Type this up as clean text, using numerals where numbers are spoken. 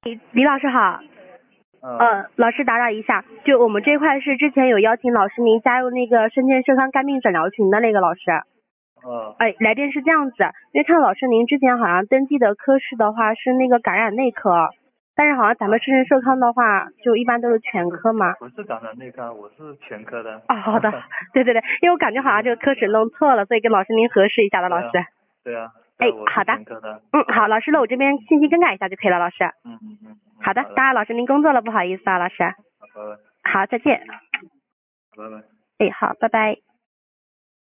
李老师好，老师打扰一下，就我们这块是之前有邀请老师您加入那个深圳社康肝病诊疗群的那个老师。来电是这样子，因为看老师您之前好像登记的科室的话是那个感染内科，但是好像咱们深圳社康的话就一般都是全科嘛。 不是感染内科，我是全科的。 好的，对，因为我感觉好像这个科室弄错了，所以跟老师您核实一下的，老师。 对啊。 好的。 全科的。 好，老师那我这边信息更改一下就可以了，老师。好的，打扰老师您工作了，不好意思啊，老师。 好，拜拜。 好，再见。 拜拜。 好，拜拜。